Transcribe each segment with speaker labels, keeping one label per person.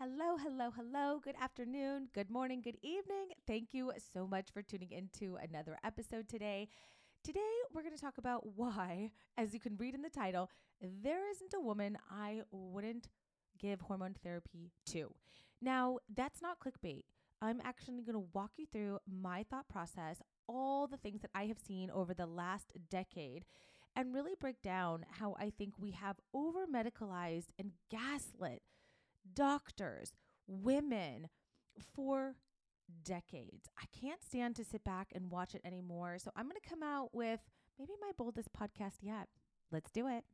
Speaker 1: Hello, hello, hello. Good afternoon, good morning, good evening. Thank you so much for tuning into another episode today. Today, we're going to talk about why, as you can read in the title, there isn't a woman I wouldn't give hormone therapy to. Now, that's not clickbait. I'm actually going to walk you through my thought process, all the things that I have seen over the last decade, and really break down how I think we have over medicalized and gaslit doctors, women for decades. I can't stand to sit back and watch it anymore. So I'm going to come out with maybe my boldest podcast yet. Let's do it.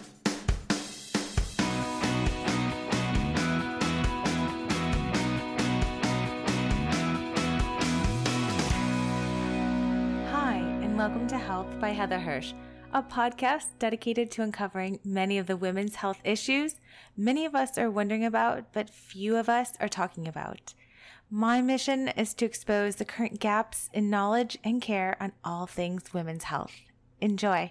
Speaker 2: Hi, and welcome to Health by Heather Hirsch, a podcast dedicated to uncovering many of the women's health issues many of us are wondering about, but few of us are talking about. My mission is to expose the current gaps in knowledge and care on all things women's health. Enjoy.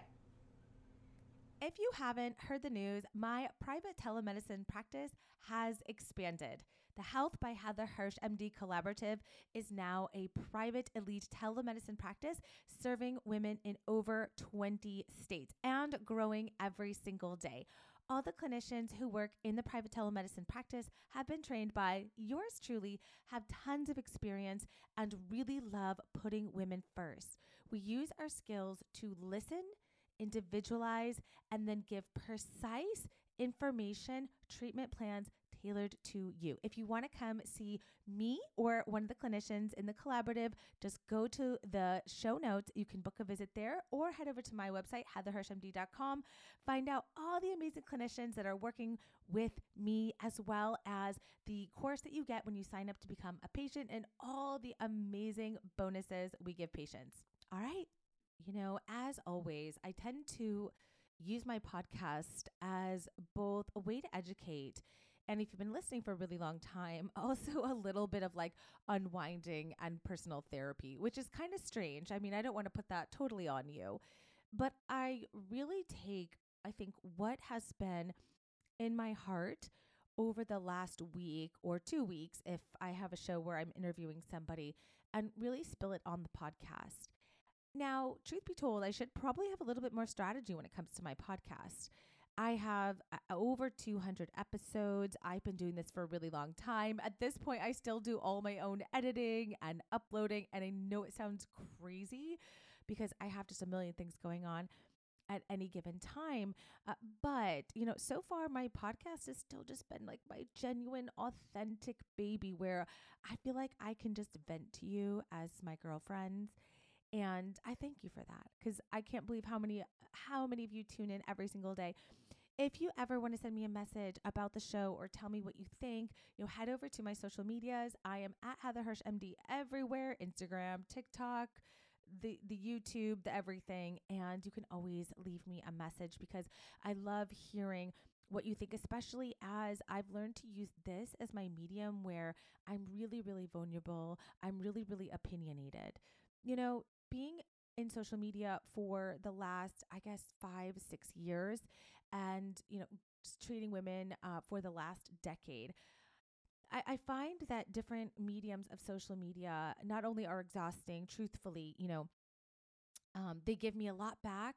Speaker 1: If you haven't heard the news, my private telemedicine practice has expanded. The Health by Heather Hirsch MD Collaborative is now a private elite telemedicine practice serving women in over 20 states and growing every single day. All the clinicians who work in the private telemedicine practice have been trained by yours truly, have tons of experience, and really love putting women first. We use our skills to listen, individualize, and then give precise information, treatment plans tailored to you. If you want to come see me or one of the clinicians in the collaborative, just go to the show notes. You can book a visit there or head over to my website, heatherhirschmd.com. Find out all the amazing clinicians that are working with me, as well as the course that you get when you sign up to become a patient and all the amazing bonuses we give patients. All right. As always, I tend to use my podcast as both a way to educate, and if you've been listening for a really long time, also a little bit of like unwinding and personal therapy, which is kind of strange. I mean, I don't want to put that totally on you, but I really take, I think, what has been in my heart over the last week or 2 weeks, if I have a show where I'm interviewing somebody, and really spill it on the podcast. Now, truth be told, I should probably have a little bit more strategy when it comes to my podcast. I have over 200 episodes. I've been doing this for a really long time. At this point, I still do all my own editing and uploading. And I know it sounds crazy because I have just a million things going on at any given time. But so far my podcast has still just been like my genuine, authentic baby where I feel like I can just vent to you as my girlfriends. And I thank you for that because I can't believe how many of you tune in every single day. If you ever want to send me a message about the show or tell me what you think, head over to my social medias. I am at Heather Hirsch MD everywhere: Instagram, TikTok, the YouTube, the everything. And you can always leave me a message because I love hearing what you think, especially as I've learned to use this as my medium where I'm really, really vulnerable. I'm really, really opinionated. Being in social media for the last, I guess, 5-6 years and, just treating women for the last decade, I find that different mediums of social media not only are exhausting, truthfully, they give me a lot back.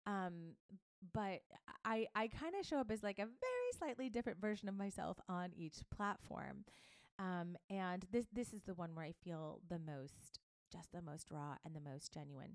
Speaker 1: But I kind of show up as like a very slightly different version of myself on each platform. And this is the one where I feel just the most raw and the most genuine.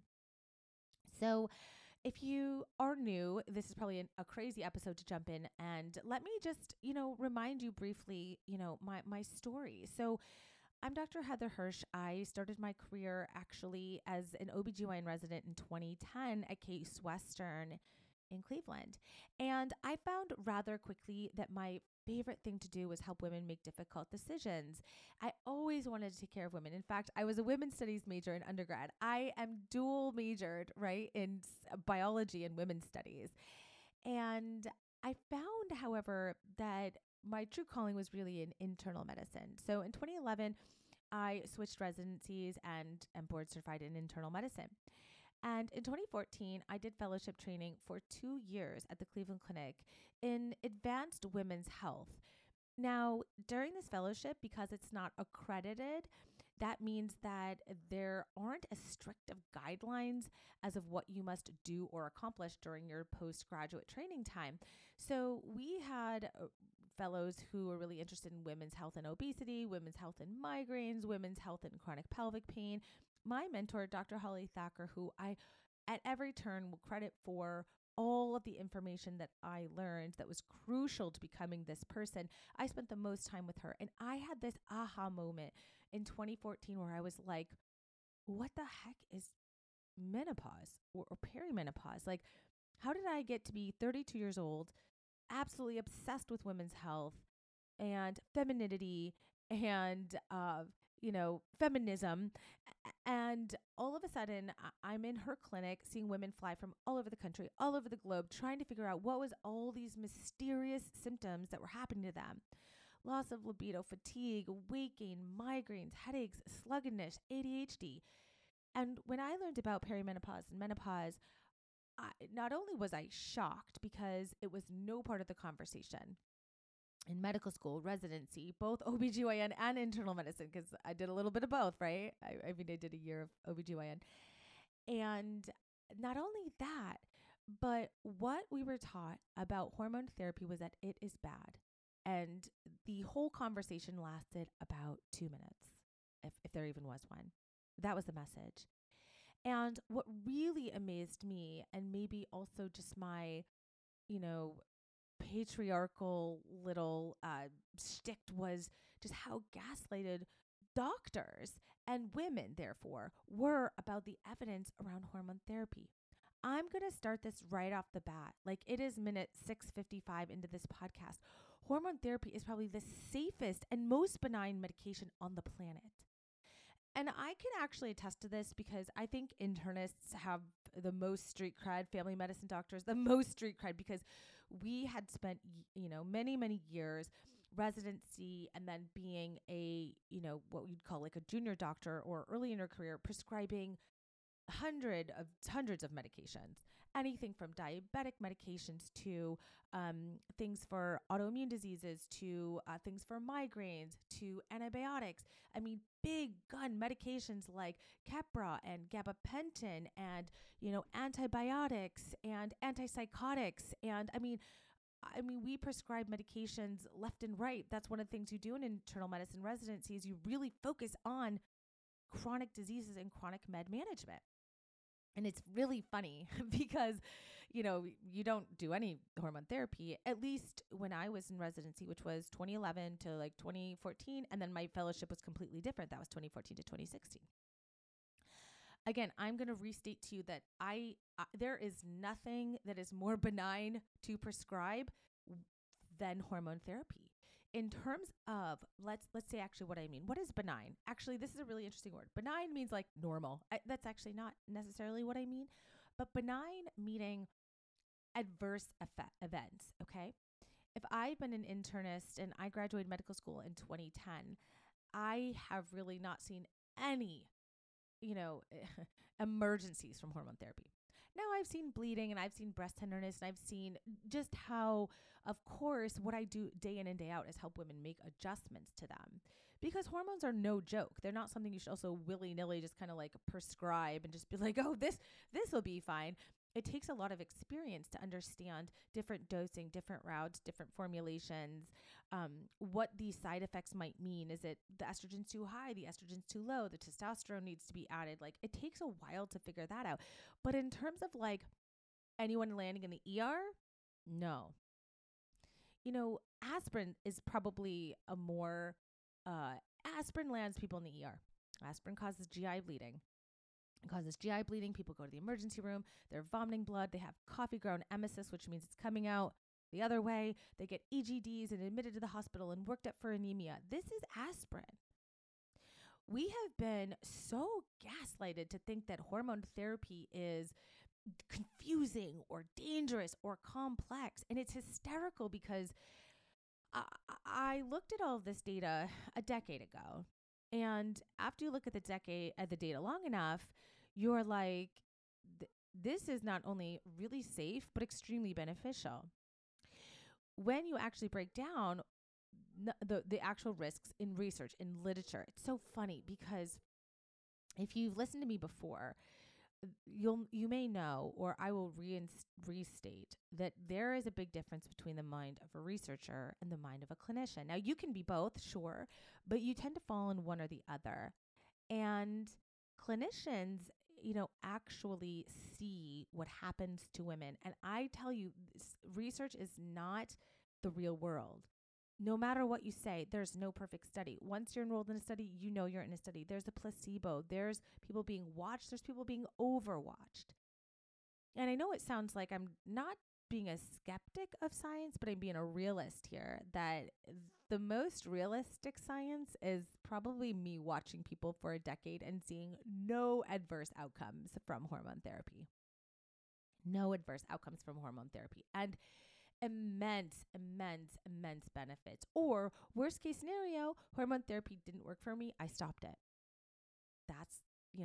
Speaker 1: So if you are new, this is probably a crazy episode to jump in, and let me just, remind you briefly, my story. So I'm Dr. Heather Hirsch. I started my career actually as an OBGYN resident in 2010 at Case Western in Cleveland. And I found rather quickly that my favorite thing to do was help women make difficult decisions. I always wanted to take care of women. In fact, I was a women's studies major in undergrad. I am dual majored, right, in biology and women's studies. And I found, however, that my true calling was really in internal medicine. So in 2011, I switched residencies and am board certified in internal medicine. And in 2014, I did fellowship training for 2 years at the Cleveland Clinic in advanced women's health. Now, during this fellowship, because it's not accredited, that means that there aren't as strict of guidelines as of what you must do or accomplish during your postgraduate training time. So we had fellows who were really interested in women's health and obesity, women's health and migraines, women's health and chronic pelvic pain. My mentor, Dr. Holly Thacker, who I at every turn will credit for all of the information that I learned that was crucial to becoming this person. I spent the most time with her, and I had this aha moment in 2014 where I was like, what the heck is menopause or perimenopause? Like, how did I get to be 32 years old, absolutely obsessed with women's health and femininity and, feminism? And all of a sudden, I'm in her clinic seeing women fly from all over the country, all over the globe, trying to figure out what was all these mysterious symptoms that were happening to them. Loss of libido, fatigue, weight gain, migraines, headaches, sluggishness, ADHD. And when I learned about perimenopause and menopause, not only was I shocked because it was no part of the conversation in medical school, residency, both OBGYN and internal medicine, because I did a little bit of both, right? I mean, I did a year of OBGYN. And not only that, but what we were taught about hormone therapy was that it is bad. And the whole conversation lasted about 2 minutes, if there even was one. That was the message. And what really amazed me, and maybe also just my, patriarchal little shtick, was just how gaslighted doctors and women, therefore, were about the evidence around hormone therapy. I'm going to start this right off the bat. Like, it is minute 6:55 into this podcast. Hormone therapy is probably the safest and most benign medication on the planet. And I can actually attest to this because I think internists have the most street cred, family medicine doctors, the most street cred, because we had spent, many, many years residency and then being a, what you'd call like a junior doctor or early in your career, prescribing hundreds of medications, anything from diabetic medications to things for autoimmune diseases to things for migraines to antibiotics. I mean, big gun medications like Keppra and gabapentin and, antibiotics and antipsychotics. And I mean, we prescribe medications left and right. That's one of the things you do in internal medicine residency is you really focus on chronic diseases and chronic med management. And it's really funny because, you don't do any hormone therapy, at least when I was in residency, which was 2011 to like 2014. And then my fellowship was completely different. That was 2014 to 2016. Again, I'm going to restate to you that there is nothing that is more benign to prescribe than hormone therapy. In terms of, let's say actually what I mean. What is benign? Actually, this is a really interesting word. Benign means like normal. That's actually not necessarily what I mean, but benign meaning adverse events, okay? If I've been an internist and I graduated medical school in 2010, I have really not seen any, emergencies from hormone therapy. Now I've seen bleeding and I've seen breast tenderness and I've seen just how, of course, what I do day in and day out is help women make adjustments to them, because hormones are no joke. They're not something you should also willy-nilly just kind of like prescribe and just be like, oh, this will be fine. It takes a lot of experience to understand different dosing, different routes, different formulations, what these side effects might mean. Is it the estrogen's too high, the estrogen's too low, the testosterone needs to be added? Like, it takes a while to figure that out. But in terms of like anyone landing in the ER, no. Aspirin is probably a more, aspirin lands people in the ER. Aspirin causes GI bleeding. It causes GI bleeding. People go to the emergency room. They're vomiting blood. They have coffee ground emesis, which means it's coming out the other way. They get EGDs and admitted to the hospital and worked up for anemia. This is aspirin. We have been so gaslighted to think that hormone therapy is confusing or dangerous or complex. And it's hysterical because I looked at all of this data a decade ago. And after you look at the data long enough, you're like, this is not only really safe, but extremely beneficial. When you actually break down the actual risks in research, in literature. It's so funny because if you've listened to me before, you may know, or I will restate that there is a big difference between the mind of a researcher and the mind of a clinician. Now, you can be both, sure, but you tend to fall in one or the other. And clinicians, actually see what happens to women. And I tell you, research is not the real world. No matter what you say, there's no perfect study. Once you're enrolled in a study, you're in a study. There's a placebo. There's people being watched. There's people being overwatched. And I know it sounds like I'm not being a skeptic of science, but I'm being a realist here, that the most realistic science is probably me watching people for a decade and seeing no adverse outcomes from hormone therapy. No adverse outcomes from hormone therapy. And immense benefits. Or worst case scenario, hormone therapy didn't work for me. I stopped it. That's,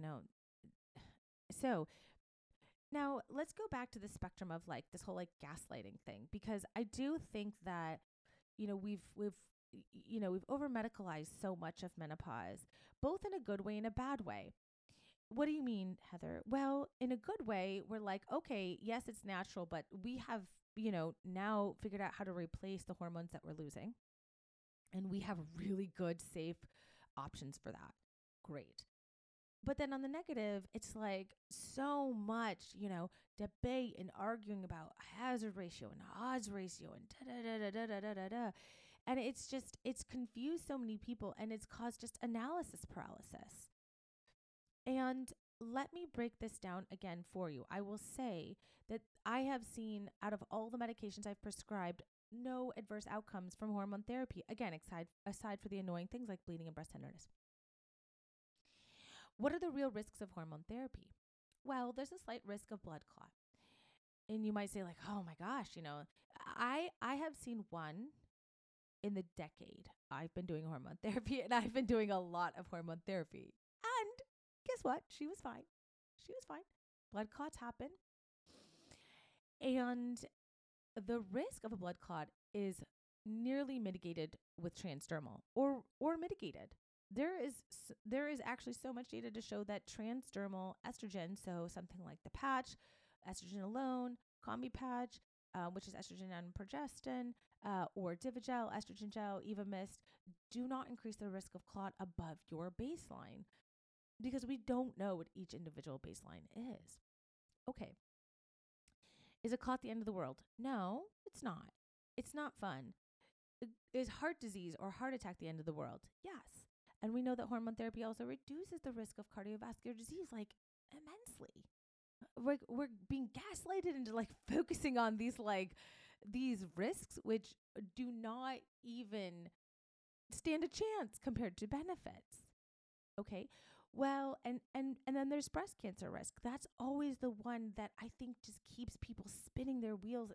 Speaker 1: so now let's go back to the spectrum of like this whole like gaslighting thing, because I do think that, we've over medicalized so much of menopause, both in a good way and a bad way. What do you mean, Heather? Well, in a good way, we're like, okay, yes, it's natural, but we have, now figured out how to replace the hormones that we're losing. And we have really good, safe options for that. Great. But then on the negative, it's like so much, debate and arguing about hazard ratio and odds ratio and And it's confused so many people, and it's caused just analysis paralysis. And let me break this down again for you. I will say that I have seen, out of all the medications I've prescribed, no adverse outcomes from hormone therapy. Again, aside for the annoying things like bleeding and breast tenderness. What are the real risks of hormone therapy? Well, there's a slight risk of blood clot. And you might say like, oh my gosh, I have seen one in the decade I've been doing hormone therapy, and I've been doing a lot of hormone therapy. And guess what? She was fine. Blood clots happen. And the risk of a blood clot is nearly mitigated with transdermal or mitigated. There is actually so much data to show that transdermal estrogen, so something like the patch, estrogen alone, combi patch, which is estrogen and progestin, or Divigel, estrogen gel, Evamist, do not increase the risk of clot above your baseline, because we don't know what each individual baseline is. Okay. Is a clot the end of the world? No, it's not. It's not fun. Is heart disease or heart attack the end of the world? Yes. And we know that hormone therapy also reduces the risk of cardiovascular disease, like, immensely. We're being gaslighted into like focusing on these risks, which do not even stand a chance compared to benefits. Okay. Well, and then there's breast cancer risk. That's always the one that I think just keeps people spinning their wheels.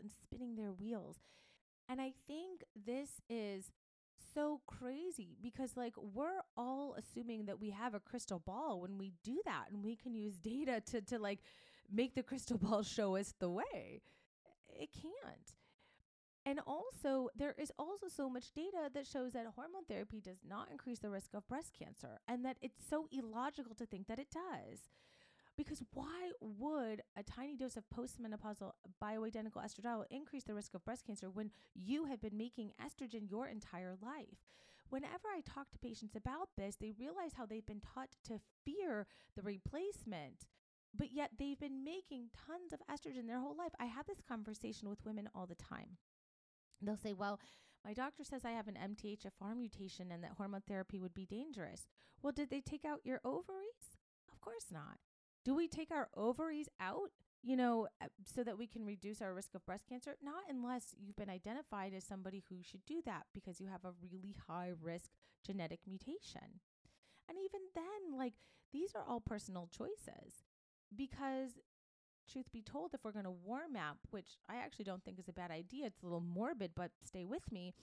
Speaker 1: And I think this is so crazy because like we're all assuming that we have a crystal ball when we do that, and we can use data to like make the crystal ball show us the way. It can't. And also, there is also so much data that shows that hormone therapy does not increase the risk of breast cancer, and that it's so illogical to think that it does. Because why would a tiny dose of postmenopausal bioidentical estradiol increase the risk of breast cancer when you have been making estrogen your entire life? Whenever I talk to patients about this, they realize how they've been taught to fear the replacement, but yet they've been making tons of estrogen their whole life. I have this conversation with women all the time. They'll say, well, my doctor says I have an MTHFR mutation and that hormone therapy would be dangerous. Well, did they take out your ovaries? Of course not. Do we take our ovaries out, so that we can reduce our risk of breast cancer? Not unless you've been identified as somebody who should do that because you have a really high risk genetic mutation. And even then, like, these are all personal choices, because truth be told, if we're going to warm up, which I actually don't think is a bad idea, it's a little morbid, but stay with me.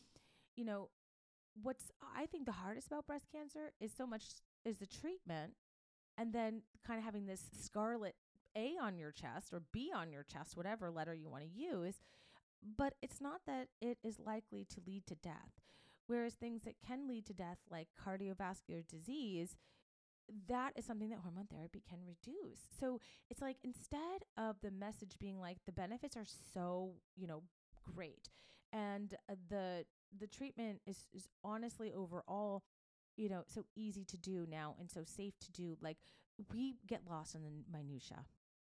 Speaker 1: What's I think the hardest about breast cancer is the treatment, and then kind of having this scarlet A on your chest or B on your chest, whatever letter you want to use. But it's not that it is likely to lead to death. Whereas things that can lead to death, like cardiovascular disease, that is something that hormone therapy can reduce. So it's like, instead of the message being like the benefits are so, great, and the treatment is honestly overall, so easy to do now and so safe to do, like, we get lost in the minutia.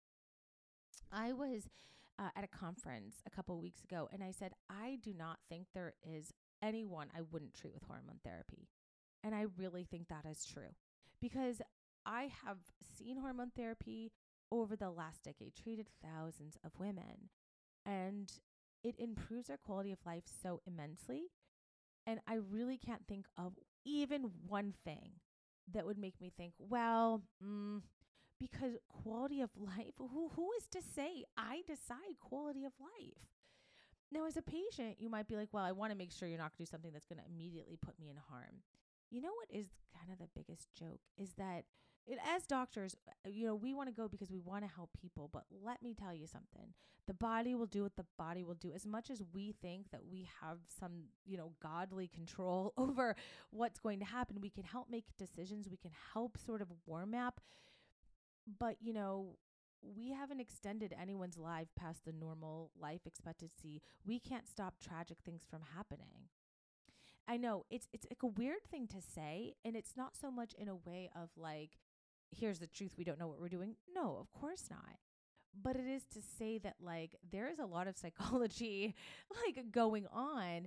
Speaker 1: I was at a conference a couple of weeks ago, and I said, I do not think there is anyone I wouldn't treat with hormone therapy. And I really think that is true, because I have seen hormone therapy over the last decade, treated thousands of women, and it improves their quality of life so immensely. And I really can't think of even one thing that would make me think, well, because quality of life, who is to say? I decide quality of life. Now, as a patient, you might be like, well, I want to make sure you're not going to do something that's going to immediately put me in harm. You know what is kind of the biggest joke is that as doctors, we want to go because we want to help people. But let me tell you something. The body will do what the body will do. As much as we think that we have some, godly control over what's going to happen, we can help make decisions. We can help sort of warm up. But, we haven't extended anyone's life past the normal life expectancy. We can't stop tragic things from happening. I know it's like a weird thing to say, and it's not so much in a way of like, here's the truth, we don't know what we're doing. No, of course not. But it is to say that, like, there is a lot of psychology like going on,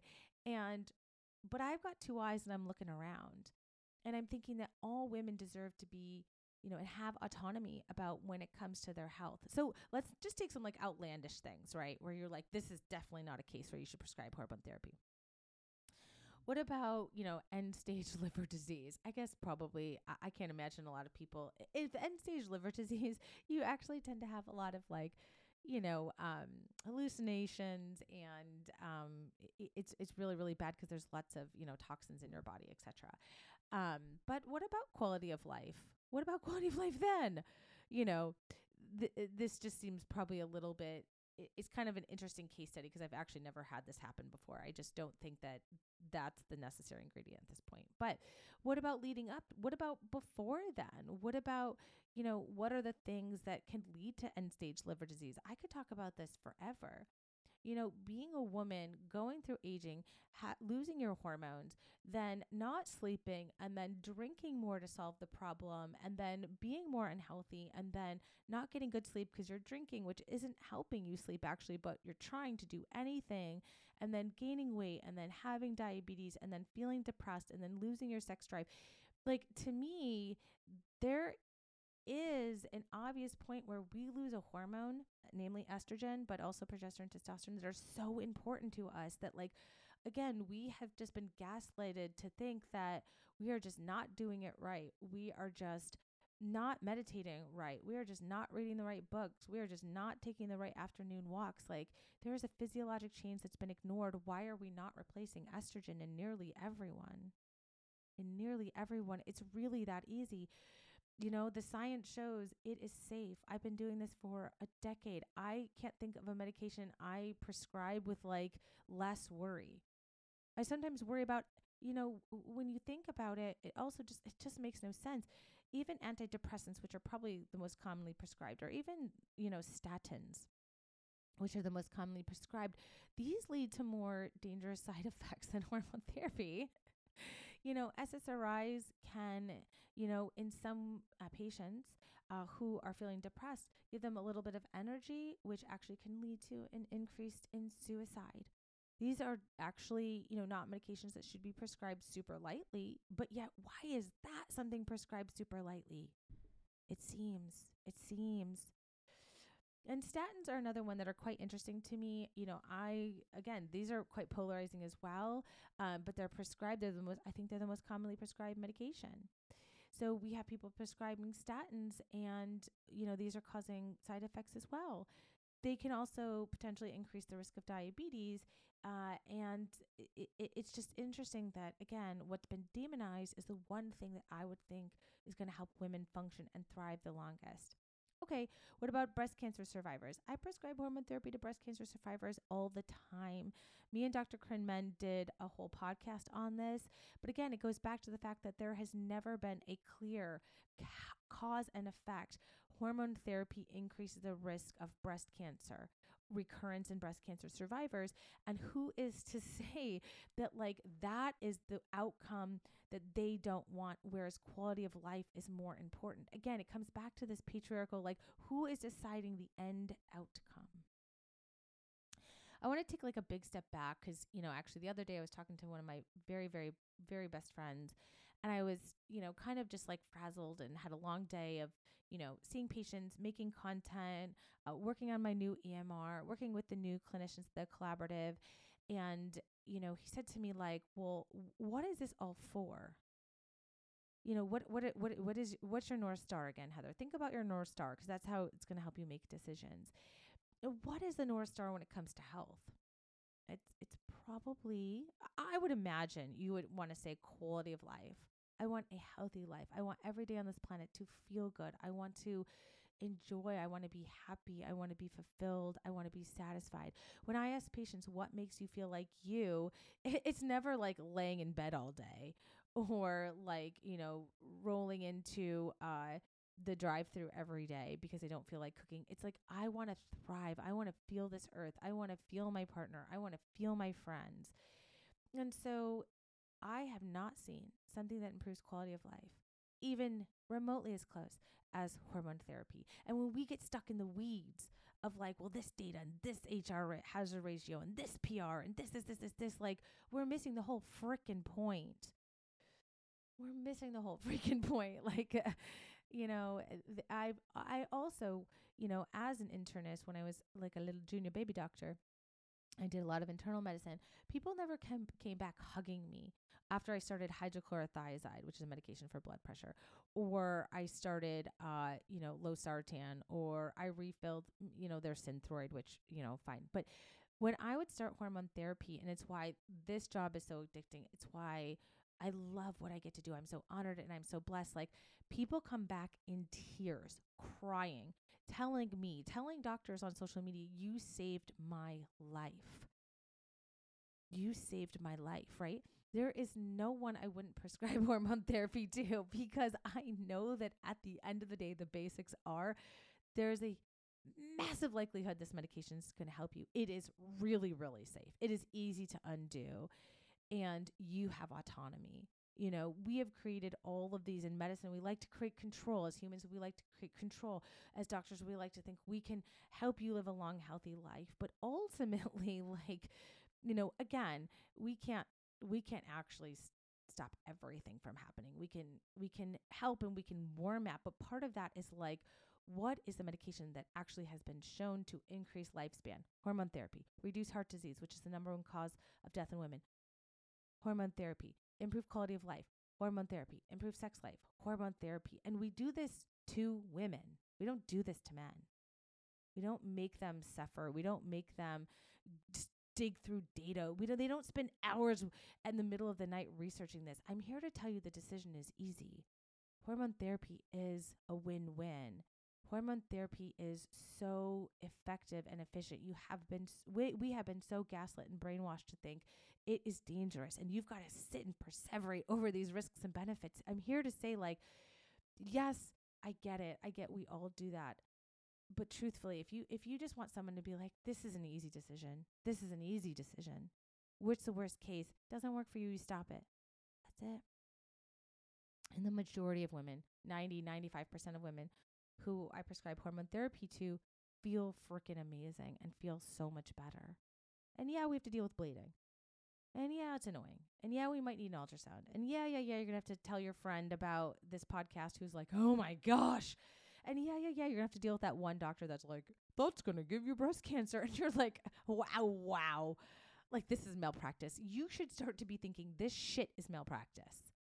Speaker 1: but I've got two eyes and I'm looking around, and I'm thinking that all women deserve to be, and have autonomy about when it comes to their health. So let's just take some like outlandish things, right? Where you're like, this is definitely not a case where you should prescribe hormone therapy. What about, end stage liver disease? I guess probably, I can't imagine a lot of people. If end stage liver disease, you actually tend to have a lot of like, hallucinations, and it's really, really bad because there's lots of, toxins in your body, etc. But what about quality of life? What about quality of life then? This just seems probably a little bit, it's kind of an interesting case study because I've actually never had this happen before. I just don't think that that's the necessary ingredient at this point. But what about leading up? What about before then? What about, what are the things that can lead to end stage liver disease? I could talk about this forever. Being a woman, going through aging, losing your hormones, then not sleeping, and then drinking more to solve the problem, and then being more unhealthy, and then not getting good sleep because you're drinking, which isn't helping you sleep actually, but you're trying to do anything, and then gaining weight, and then having diabetes, and then feeling depressed, and then losing your sex drive. Like, to me, there is an obvious point where we lose a hormone, namely estrogen, but also progesterone, testosterone, that are so important to us that, like, again, we have just been gaslighted to think that we are just not doing it right. We are just not meditating right. We are just not reading the right books. We are just not taking the right afternoon walks. Like, there is a physiologic change that's been ignored. Why are we not replacing estrogen in nearly everyone? In nearly everyone, it's really that easy. The science shows it is safe. I've been doing this for a decade. I can't think of a medication I prescribe with like less worry. I sometimes worry about, when you think about it, it just makes no sense. Even antidepressants, which are probably the most commonly prescribed, or even, statins, which are the most commonly prescribed, these lead to more dangerous side effects than hormone therapy. SSRIs can, in some patients who are feeling depressed, give them a little bit of energy, which actually can lead to an increase in suicide. These are actually, not medications that should be prescribed super lightly, but yet why is that something prescribed super lightly? It seems. And statins are another one that are quite interesting to me. Again, these are quite polarizing as well, but they're prescribed. I think they're the most commonly prescribed medication. So we have people prescribing statins, and, these are causing side effects as well. They can also potentially increase the risk of diabetes. And it's just interesting that, again, what's been demonized is the one thing that I would think is going to help women function and thrive the longest. Okay, what about breast cancer survivors? I prescribe hormone therapy to breast cancer survivors all the time. Me and Dr. Krenman did a whole podcast on this. But again, it goes back to the fact that there has never been a clear cause and effect. Hormone therapy increases the risk of breast cancer recurrence in breast cancer survivors. And who is to say that like that is the outcome that they don't want, whereas quality of life is more important? Again, it comes back to this patriarchal, like, who is deciding the end outcome? I want to take like a big step back because, actually the other day I was talking to one of my very, very, very best friends, and I was, kind of just like frazzled and had a long day of, seeing patients, making content, working on my new EMR, working with the new clinicians, the collaborative. And, he said to me like, well, what is this all for? What's your North Star again, Heather? Think about your North Star, because that's how it's going to help you make decisions. What is the North Star when it comes to health? It's probably, I would imagine you would want to say quality of life. I want a healthy life. I want every day on this planet to feel good. I want to enjoy. I want to be happy. I want to be fulfilled. I want to be satisfied. When I ask patients what makes you feel like you, it's never like laying in bed all day or like, rolling into the drive-through every day because I don't feel like cooking. It's like, I want to thrive. I want to feel this earth. I want to feel my partner. I want to feel my friends. And so I have not seen something that improves quality of life, even remotely as close as hormone therapy. And when we get stuck in the weeds of like, well, this data and this HR hazard ratio and this PR and this, like, we're missing the whole freaking point. We're missing the whole freaking point. Like, I also, as an internist, when I was like a little junior baby doctor, I did a lot of internal medicine. People never came back hugging me after I started hydrochlorothiazide, which is a medication for blood pressure, or I started, losartan, or I refilled, their Synthroid, which, fine. But when I would start hormone therapy, and it's why this job is so addicting, it's why I love what I get to do. I'm so honored and I'm so blessed. Like, people come back in tears, crying, telling doctors on social media, you saved my life. You saved my life, right? There is no one I wouldn't prescribe hormone therapy to, because I know that at the end of the day, the basics are there's a massive likelihood this medication is going to help you. It is really, really safe. It is easy to undo, and you have autonomy. We have created all of these in medicine. We like to create control as humans. We like to create control as doctors. We like to think we can help you live a long, healthy life. But ultimately, like, again, we can't actually stop everything from happening. We can help and we can warm up. But part of that is like, what is the medication that actually has been shown to increase lifespan? Hormone therapy, reduce heart disease, which is the number one cause of death in women. Hormone therapy, improve quality of life. Hormone therapy, improve sex life. Hormone therapy. And we do this to women. We don't do this to men. We don't make them suffer. We don't make them dig through data. They don't spend hours in the middle of the night researching this. I'm here to tell you the decision is easy. Hormone therapy is a win-win. Hormone therapy is so effective and efficient. We have been so gaslit and brainwashed to think it is dangerous, and you've got to sit and perseverate over these risks and benefits. I'm here to say, like, yes, I get it. I get we all do that. But truthfully, if you just want someone to be like, this is an easy decision. This is an easy decision. What's the worst case? Doesn't work for you, you stop it. That's it. And the majority of women, 95% of women who I prescribe hormone therapy to, feel freaking amazing and feel so much better. And yeah, we have to deal with bleeding. And yeah, it's annoying. And yeah, we might need an ultrasound. And yeah, you're going to have to tell your friend about this podcast who's like, oh my gosh. And yeah, you're going to have to deal with that one doctor that's like, that's going to give you breast cancer. And you're like, wow. Like, this is malpractice. You should start to be thinking this shit is malpractice.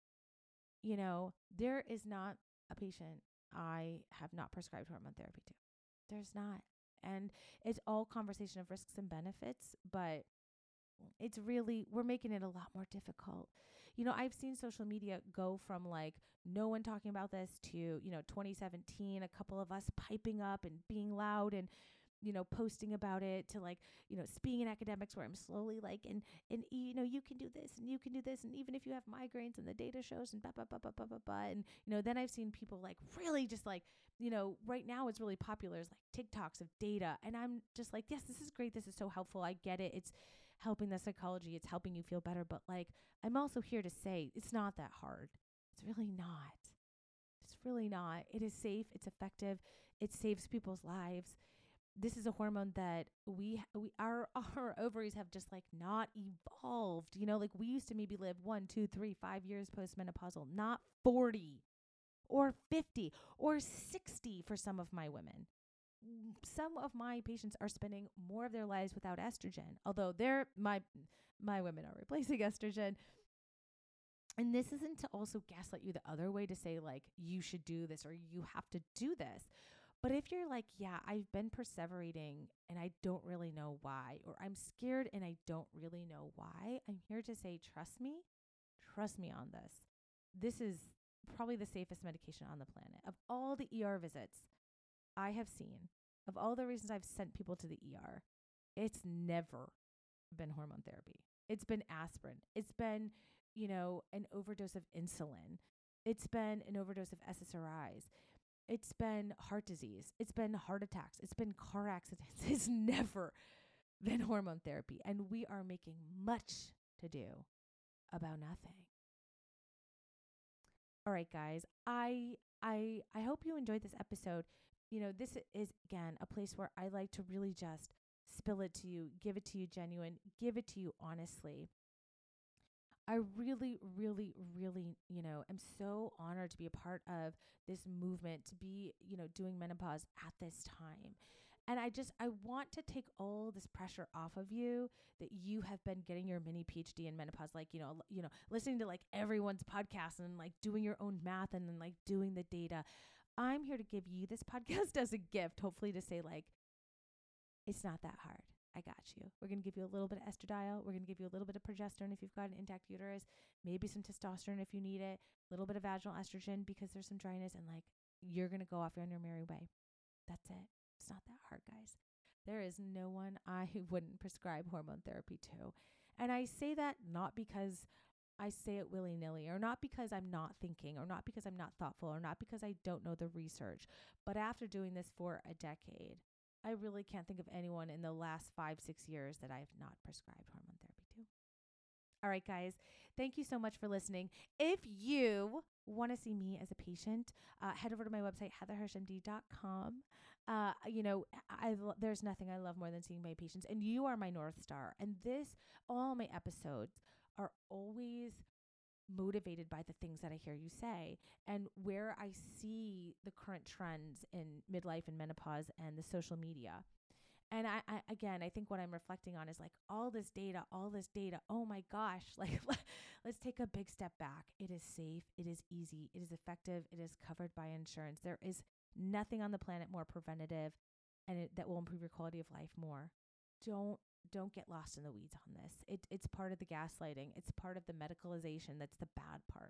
Speaker 1: There is not a patient I have not prescribed hormone therapy to. There's not. And it's all conversation of risks and benefits, but it's really, we're making it a lot more difficult. I've seen social media go from like no one talking about this to, 2017, a couple of us piping up and being loud and, posting about it to like, speaking in academics where I'm slowly like, and, you can do this and you can do this. And even if you have migraines and the data shows and blah, blah, blah, blah, blah, blah, blah. And, then I've seen people like really just like, right now it's really popular is like TikToks of data. And I'm just like, yes, this is great. This is so helpful. I get it. It's helping the psychology. It's helping you feel better. But like, I'm also here to say it's not that hard. It's really not. It's really not. It is safe. It's effective. It saves people's lives. This is a hormone that our ovaries have just like not evolved. Like we used to maybe live 1, 2, 3, 5 years postmenopausal, not 40 or 50 or 60 for some of my women. Some of my patients are spending more of their lives without estrogen, although my women are replacing estrogen. And this isn't to also gaslight you the other way to say like you should do this or you have to do this. But if you're like, yeah, I've been perseverating and I don't really know why, or I'm scared and I don't really know why, I'm here to say, trust me on this. This is probably the safest medication on the planet. Of all the ER visits I have seen, of all the reasons I've sent people to the ER, it's never been hormone therapy. It's been aspirin. It's been, an overdose of insulin. It's been an overdose of SSRIs. It's been heart disease. It's been heart attacks. It's been car accidents. It's never been hormone therapy. And we are making much to do about nothing. All right, guys. I hope you enjoyed this episode. This is, again, a place where I like to really just spill it to you, give it to you genuine, give it to you honestly. I really, really, really, am so honored to be a part of this movement, to be, doing menopause at this time. And I want to take all this pressure off of you that you have been getting your mini PhD in menopause, like, listening to like everyone's podcast and like doing your own math and then like doing the data. I'm here to give you this podcast as a gift, hopefully to say like, it's not that hard. I got you. We're going to give you a little bit of estradiol. We're going to give you a little bit of progesterone if you've got an intact uterus, maybe some testosterone if you need it, a little bit of vaginal estrogen because there's some dryness, and like you're going to go off on your merry way. That's it. It's not that hard, guys. There is no one I wouldn't prescribe hormone therapy to. And I say that not because I say it willy-nilly, or not because I'm not thinking, or not because I'm not thoughtful, or not because I don't know the research, but after doing this for a decade, I really can't think of anyone in the last 5-6 years that I have not prescribed hormone therapy to. All right, guys, thank you so much for listening. If you want to see me as a patient, head over to my website, heatherhirschmd.com. There's nothing I love more than seeing my patients, and you are my North Star. And all my episodes are always motivated by the things that I hear you say and where I see the current trends in midlife and menopause and the social media. And I think what I'm reflecting on is like all this data. Oh my gosh, like let's take a big step back. It is safe. It is easy. It is effective. It is covered by insurance. There is nothing on the planet more preventative and that will improve your quality of life more. Don't get lost in the weeds on this. It's part of the gaslighting. It's part of the medicalization. That's the bad part.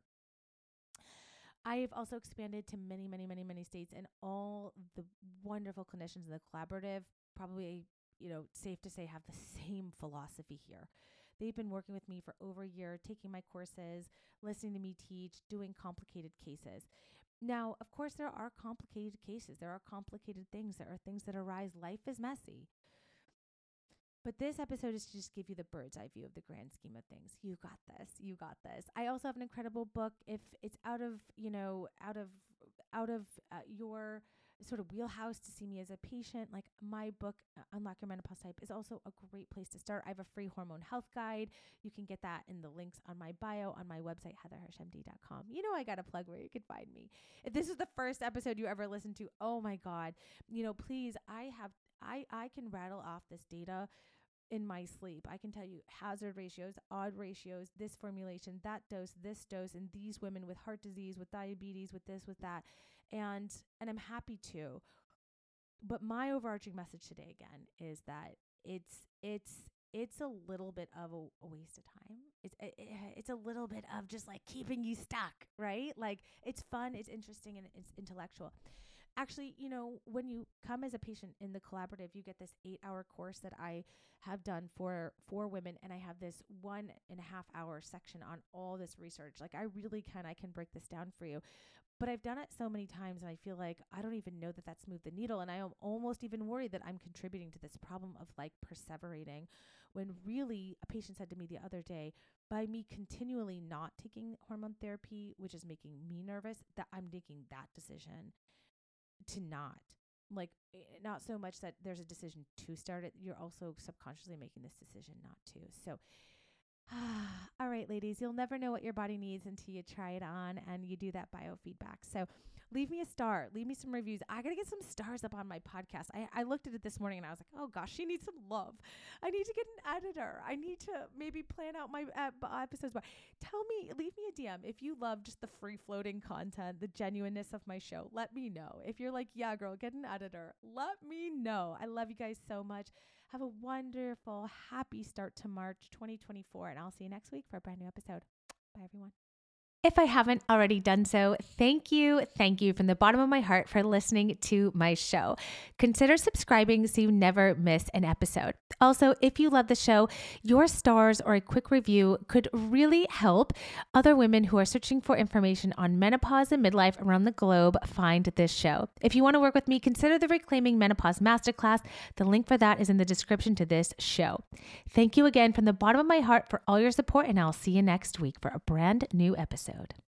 Speaker 1: I've also expanded to many, many, many, many states, and all the wonderful clinicians in the collaborative, probably, safe to say, have the same philosophy here. They've been working with me for over a year, taking my courses, listening to me teach, doing complicated cases. Now, of course, there are complicated cases. There are complicated things. There are things that arise. Life is messy. But this episode is to just give you the bird's eye view of the grand scheme of things. You got this. You got this. I also have an incredible book. If it's out of your sort of wheelhouse to see me as a patient, like my book, Unlock Your Menopause Type, is also a great place to start. I have a free hormone health guide. You can get that in the links on my bio on my website, heatherhirschmd.com. I got to plug where you can find me. If this is the first episode you ever listened to, oh my God, please, I can rattle off this data in my sleep. I can tell you hazard ratios, odd ratios, this formulation, that dose, this dose, and these women with heart disease, with diabetes, with this, with that. And I'm happy to. But my overarching message today, again, is that it's it's a little bit of a waste of time. It's a little bit of just like keeping you stuck, right? Like it's fun, it's interesting, and it's intellectual. Actually, when you come as a patient in the collaborative, you get this 8-hour course that I have done for women. And I have this 1.5 hour section on all this research. Like I can break this down for you, but I've done it so many times and I feel like I don't even know that that's moved the needle. And I am almost even worried that I'm contributing to this problem of like perseverating, when really a patient said to me the other day, by me continually not taking hormone therapy, which is making me nervous, that I'm making that decision to not. Like, not so much that there's a decision to start it, you're also subconsciously making this decision not to. So, all right, ladies, you'll never know what your body needs until you try it on and you do that biofeedback. So leave me a star, leave me some reviews. I got to get some stars up on my podcast. I looked at it this morning and I was like, oh gosh, she needs some love. I need to get an editor. I need to maybe plan out my episodes. But leave me a DM if you love just the free floating content, the genuineness of my show. Let me know. If you're like, yeah, girl, get an editor, let me know. I love you guys so much. Have a wonderful, happy start to March 2024, and I'll see you next week for a brand new episode. Bye, everyone. If I haven't already done so, thank you from the bottom of my heart for listening to my show. Consider subscribing so you never miss an episode. Also, if you love the show, your stars or a quick review could really help other women who are searching for information on menopause and midlife around the globe find this show. If you want to work with me, consider the Reclaiming Menopause Masterclass. The link for that is in the description to this show. Thank you again from the bottom of my heart for all your support, and I'll see you next week for a brand new episode.